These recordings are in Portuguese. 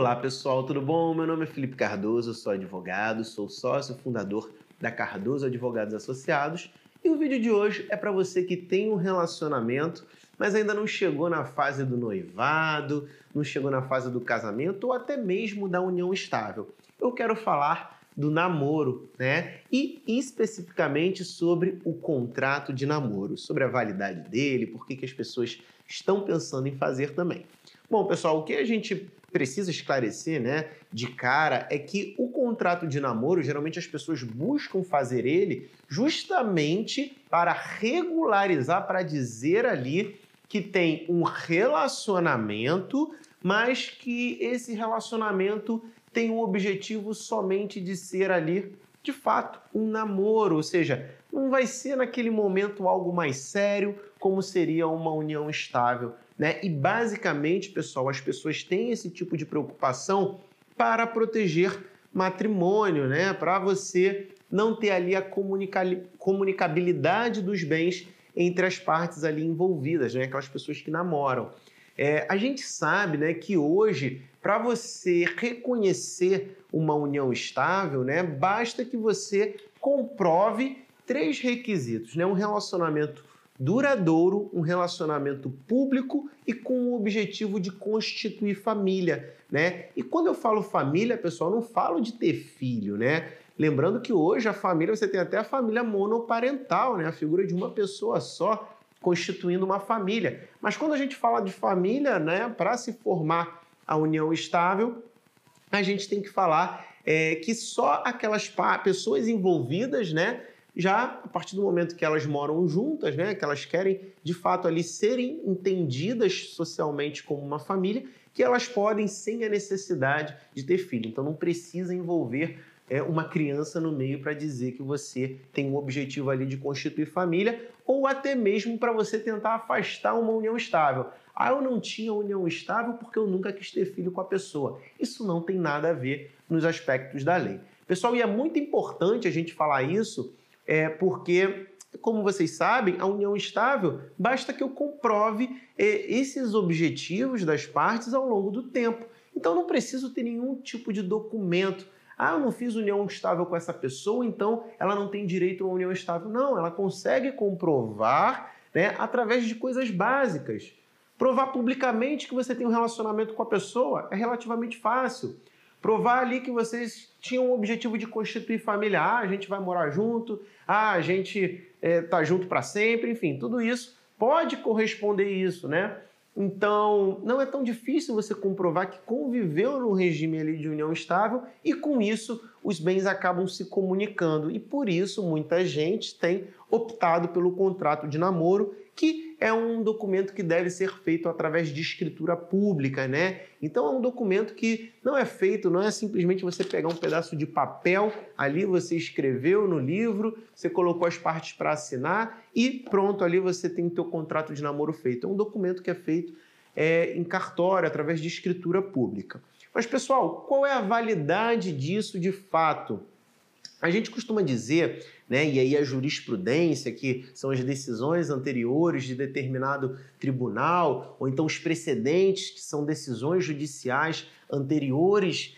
Olá pessoal, tudo bom? Meu nome é Felipe Cardoso, sou advogado, sou sócio fundador da Cardoso Advogados Associados e o vídeo de hoje é para você que tem um relacionamento, mas ainda não chegou na fase do noivado, não chegou na fase do casamento ou até mesmo da união estável. Eu quero falar do namoro, né? E especificamente sobre o contrato de namoro, sobre a validade dele, por que as pessoas estão pensando em fazer também. Bom, pessoal, o que a gente precisa esclarecer, né, de cara, é que o contrato de namoro, geralmente as pessoas buscam fazer ele justamente para regularizar, para dizer ali que tem um relacionamento, mas que esse relacionamento tem o objetivo somente de ser ali, de fato, um namoro, ou seja, não vai ser naquele momento algo mais sério, como seria uma união estável, né? E basicamente, pessoal, as pessoas têm esse tipo de preocupação para proteger matrimônio, né? Para você não ter ali a comunicabilidade dos bens entre as partes ali envolvidas, né? Aquelas pessoas que namoram. A gente sabe, né, que hoje, para você reconhecer uma união estável, né, basta que você comprove 3 requisitos, né? Um relacionamento duradouro, um relacionamento público e com o objetivo de constituir família, né? E quando eu falo família, pessoal, não falo de ter filho, né? Lembrando que hoje a família, você tem até a família monoparental, né? A figura de uma pessoa só constituindo uma família. Mas quando a gente fala de família, né, para se formar a união estável, a gente tem que falar que só aquelas pessoas envolvidas, né, já a partir do momento que elas moram juntas, né, que elas querem de fato ali serem entendidas socialmente como uma família, que elas podem sem a necessidade de ter filho. Então não precisa envolver uma criança no meio para dizer que você tem um objetivo ali de constituir família ou até mesmo para você tentar afastar uma união estável. Ah, eu não tinha união estável porque eu nunca quis ter filho com a pessoa. Isso não tem nada a ver nos aspectos da lei. Pessoal, e é muito importante a gente falar isso, porque, como vocês sabem, a união estável, basta que eu comprove esses objetivos das partes ao longo do tempo. Então, não preciso ter nenhum tipo de documento. Ah, eu não fiz união estável com essa pessoa, então ela não tem direito a uma união estável. Não, ela consegue comprovar, né, através de coisas básicas. Provar publicamente que você tem um relacionamento com a pessoa é relativamente fácil. Provar ali que vocês tinham o objetivo de constituir família. Ah, a gente vai morar junto, a gente tá junto para sempre, enfim, tudo isso pode corresponder a isso, né? Então, não é tão difícil você comprovar que conviveu num regime ali de união estável e, com isso, os bens acabam se comunicando. E, por isso, muita gente tem optado pelo contrato de namoro, que é um documento que deve ser feito através de escritura pública, né? Então, é um documento que não é feito, não é simplesmente você pegar um pedaço de papel, ali você escreveu no livro, você colocou as partes para assinar e pronto, ali você tem o teu contrato de namoro feito. É um documento que é feito em cartório, através de escritura pública. Mas, pessoal, qual é a validade disso de fato? A gente costuma dizer, né, e aí a jurisprudência, que são as decisões anteriores de determinado tribunal, ou então os precedentes, que são decisões judiciais anteriores,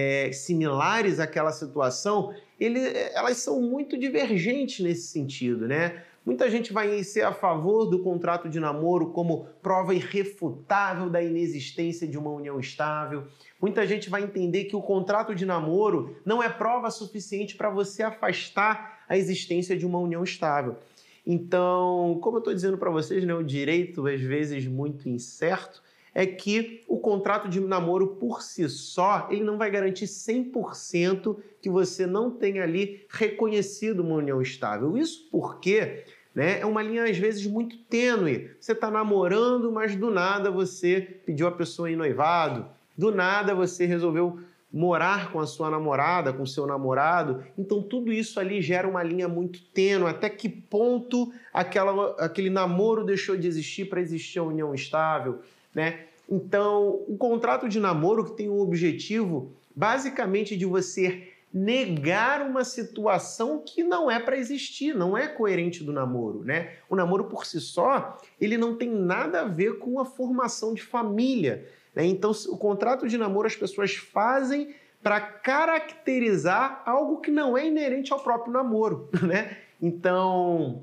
similares àquela situação, elas são muito divergentes nesse sentido, né? Muita gente vai ser a favor do contrato de namoro como prova irrefutável da inexistência de uma união estável. Muita gente vai entender que o contrato de namoro não é prova suficiente para você afastar a existência de uma união estável. Então, como eu estou dizendo para vocês, né, o direito, às vezes muito incerto, é que o contrato de namoro por si só, ele não vai garantir 100% que você não tenha ali reconhecido uma união estável. Isso porque, né, é uma linha às vezes muito tênue. Você está namorando, mas do nada você pediu a pessoa em noivado, do nada você resolveu morar com a sua namorada, com o seu namorado. Então tudo isso ali gera uma linha muito tênue. Até que ponto aquele namoro deixou de existir para existir a união estável, né? Então, o contrato de namoro que tem o objetivo basicamente de você negar uma situação que não é para existir, não é coerente do namoro, né? O namoro por si só, ele não tem nada a ver com a formação de família, né? Então, o contrato de namoro as pessoas fazem para caracterizar algo que não é inerente ao próprio namoro, né? Então,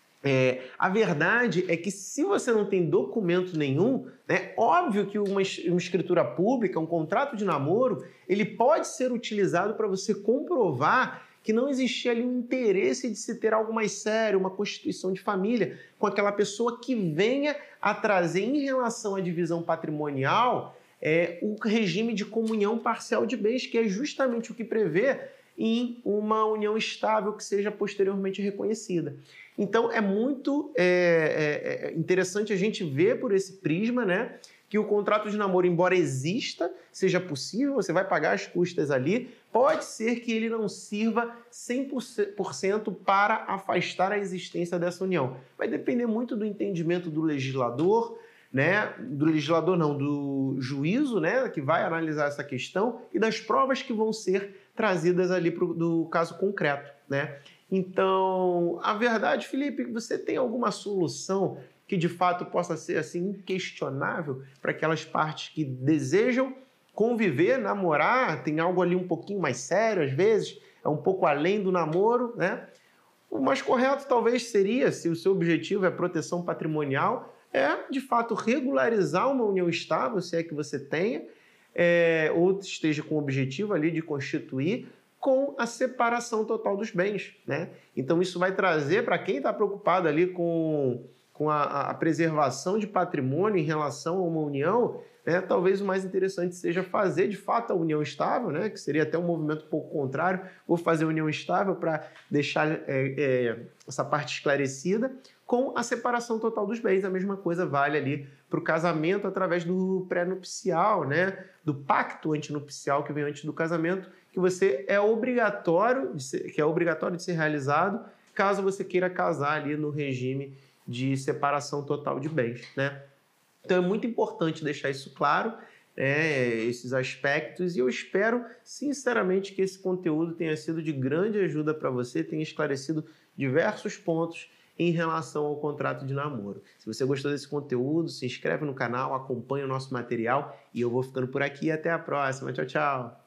a verdade é que se você não tem documento nenhum, né, óbvio que uma escritura pública, um contrato de namoro, ele pode ser utilizado para você comprovar que não existia ali um interesse de se ter algo mais sério, uma constituição de família, com aquela pessoa que venha a trazer em relação à divisão patrimonial o regime de comunhão parcial de bens, que é justamente o que prevê em uma união estável que seja posteriormente reconhecida. Então, é muito interessante a gente ver por esse prisma, né, que o contrato de namoro, embora exista, seja possível, você vai pagar as custas ali, pode ser que ele não sirva 100% para afastar a existência dessa união. Vai depender muito do entendimento do legislador, né, do juízo, né, que vai analisar essa questão e das provas que vão ser trazidas ali do caso concreto, né? Então, a verdade, Felipe, você tem alguma solução que de fato possa ser assim inquestionável para aquelas partes que desejam conviver, namorar, tem algo ali um pouquinho mais sério às vezes, é um pouco além do namoro, né? O mais correto talvez seria, se o seu objetivo é proteção patrimonial, de fato regularizar uma união estável, se é que você tenha, ou esteja com o objetivo ali de constituir, com a separação total dos bens, né? Então isso vai trazer para quem está preocupado ali com a preservação de patrimônio em relação a uma união, né? Talvez o mais interessante seja fazer de fato a união estável, né? Que seria até um movimento um pouco contrário, vou fazer a união estável para deixar essa parte esclarecida, com a separação total dos bens. A mesma coisa vale ali para o casamento através do pré-nupcial, né? Do pacto antinupcial que vem antes do casamento, que é obrigatório de ser realizado caso você queira casar ali no regime de separação total de bens, né? Então é muito importante deixar isso claro, esses aspectos, e eu espero sinceramente que esse conteúdo tenha sido de grande ajuda para você, tenha esclarecido diversos pontos em relação ao contrato de namoro. Se você gostou desse conteúdo, se inscreve no canal, acompanha o nosso material e eu vou ficando por aqui. Até a próxima. Tchau, tchau!